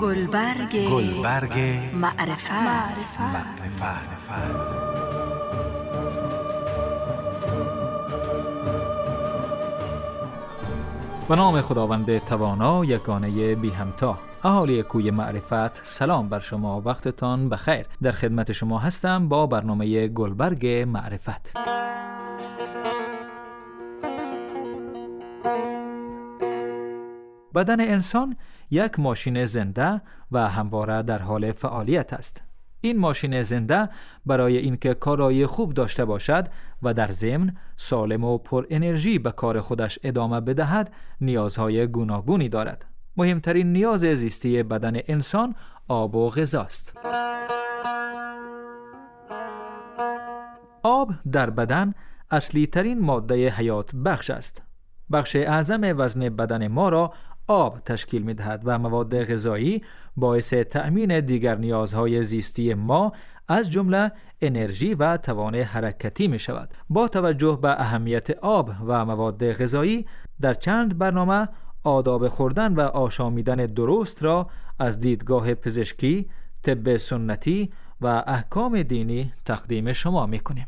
گلبرگ معرفت. به نام خداوند توانا یگانه بی همتا. اهالی کوی معرفت، سلام بر شما، وقتتان بخیر. در خدمت شما هستم با برنامه گلبرگ معرفت. بدن انسان یک ماشین زنده و همواره در حال فعالیت است. این ماشین زنده برای اینکه کارایی خوب داشته باشد و در ضمن سالم و پر انرژی به کار خودش ادامه بدهد، نیازهای گوناگونی دارد. مهمترین نیاز زیستی بدن انسان آب و غذاست. آب در بدن اصلی ترین ماده حیات بخش است. بخش اعظم وزن بدن ما را آب تشکیل می دهد و مواد غذایی باعث تأمین دیگر نیازهای زیستی ما از جمله انرژی و توان حرکتی می شود. با توجه به اهمیت آب و مواد غذایی، در چند برنامه آداب خوردن و آشامیدن درست را از دیدگاه پزشکی، طب سنتی و احکام دینی تقدیم شما می کنیم.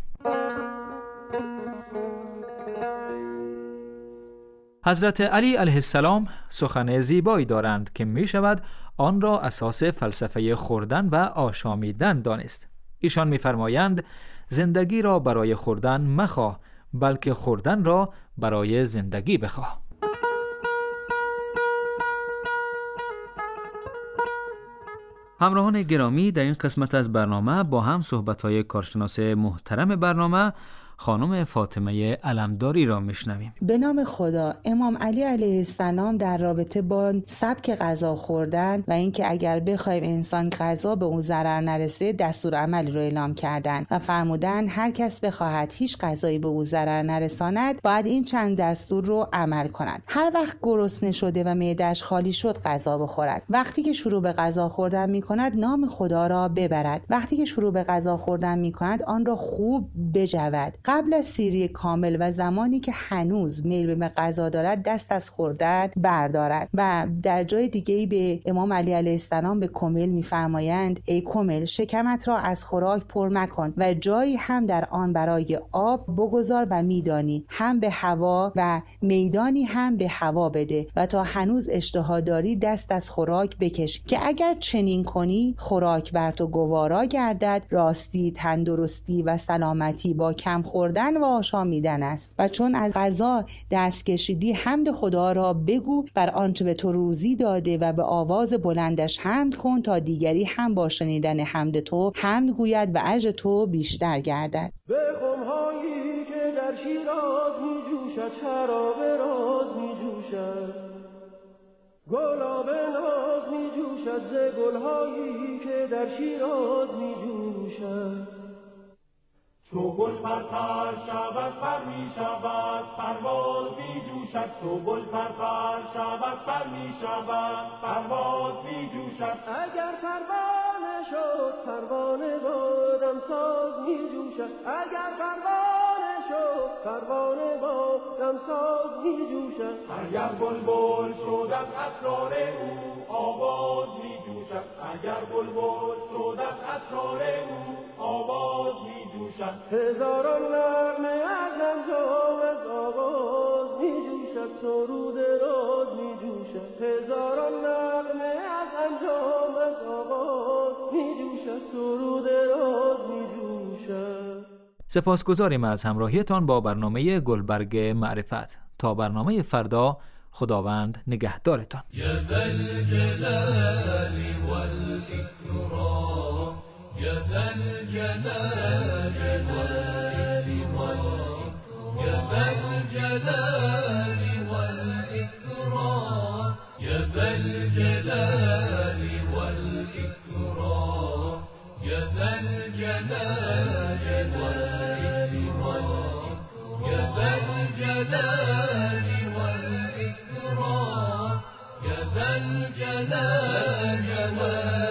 حضرت علی علیه السلام سخن زیبایی دارند که می شود آن را اساس فلسفه خوردن و آشامیدن دانست. ایشان می فرمایند زندگی را برای خوردن مخواه، بلکه خوردن را برای زندگی بخواه. همراهان گرامی، در این قسمت از برنامه با هم صحبت‌های کارشناس محترم برنامه خانم فاطمه علمداری را میشنویم. به نام خدا. امام علی علیه السلام در رابطه با سبک غذا خوردن و اینکه اگر بخوایم انسان غذا به اون ضرر نرسه دستور عملی رو اعلام کردن و فرمودن هر کس بخواهد هیچ غذایی به او ضرر نرساند باید این چند دستور رو عمل کند. هر وقت گرسنه شده و معده‌اش خالی شد غذا بخورد. وقتی که شروع به غذا خوردن میکند نام خدا را ببرد. وقتی که شروع به غذا خوردن میکند آن را خوب بجود. قبل از سیری کامل و زمانی که هنوز میل به غذا دارد دست از خوردن بردارد. و در جای دیگه‌ای به امام علی علیه السلام به کمیل می‌فرمایند ای کمیل، شکمت را از خوراک پر مکن و جایی هم در آن برای آب بگذار و میدانی هم به هوا و میدانی هم به هوا بده و تا هنوز اشتها داری دست از خوراک بکش که اگر چنین کنی خوراک بر تو گوارا گردد. راستی، تندرستی و سلامتی با کم خوردن و آشامیدن است. و چون از غذا دست کشیدی حمد خدا را بگو بر آنچه به تو روزی داده و به آواز بلندش حمد کن تا دیگری هم با شنیدن حمد تو حمد گوید و اجر تو بیشتر گردد. به خمهایی که در شیراز می جوشد شراب راز می جوشد، گلاب ناز می جوشد ز گلهایی که در شیراز می جوشد. چو گل پرپر شود پر می شود پرواز می جوشد، چو گل پرپر شود پر می شود پرواز می جوشد. اگر پروانه شد پروانه بادم ساز می جوشد، اگر پروانه شد پروانه بادم ساز می جوشد. اگر بلبل شد از اسرار او آواز می جوشد، اگر بلبل شد از اسرار او آواز می جوشد. هزاران نغمه از انجام از آواز می جوشد، سرود راز می جوشد. هزاران نغمه از انجام از آواز می جوشد، سرود راز می جوشد. سپاسگزاریم از همراهیتان با برنامه گلبرگ معرفت. تا برنامه فردا، خداوند نگهدارتان. یا ذا الجلال والإکرام، یا ذا الجلال والإکرام، یا ذا الجلال والإکرام، یا ذا الجلال والإکرام، یا ذا الجلال والإکرام، یا ذا الجلال والإکرام، یا ذا الجلال والإکرام.